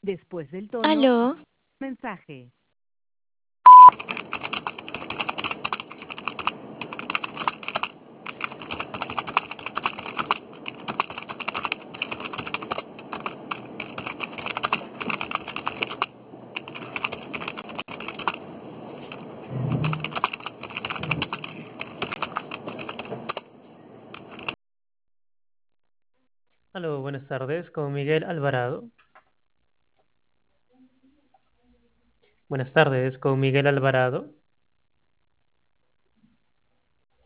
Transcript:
Después del tono, Aló, mensaje. Aló, buenas tardes, con Miguel Alvarado. Buenas tardes, con Miguel Alvarado.